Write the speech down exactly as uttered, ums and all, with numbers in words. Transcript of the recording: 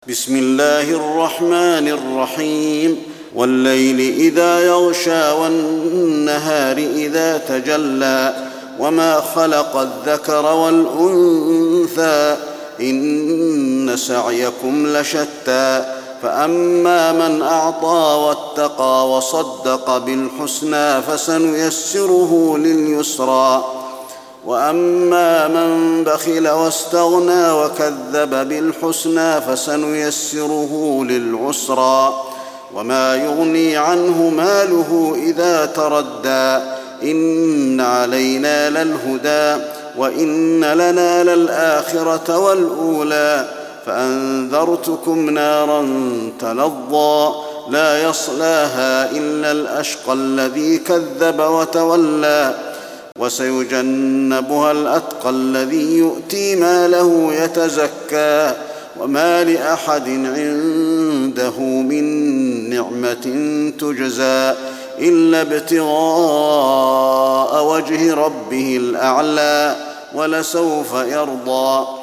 بسم الله الرحمن الرحيم والليل إذا يغشى والنهار إذا تجلى وما خلق الذكر والأنثى إن سعيكم لشتى فأما من أعطى واتقى وصدق بالحسنى فسنيسره لليسرى وأما من بخل واستغنى وكذب بالحسنى فسنيسره للعسرى وما يغني عنه ماله إذا تردى إن علينا للهدى وإن لنا للآخرة والأولى فأنذرتكم نارا تلظى لا يصلاها إلا الأشقى الذي كذب وتولى وسيجنبها الأتقى الذي يؤتي ماله يتزكى وما لأحد عنده من نعمة تجزى إلا ابتغاء وجه ربه الأعلى ولسوف يرضى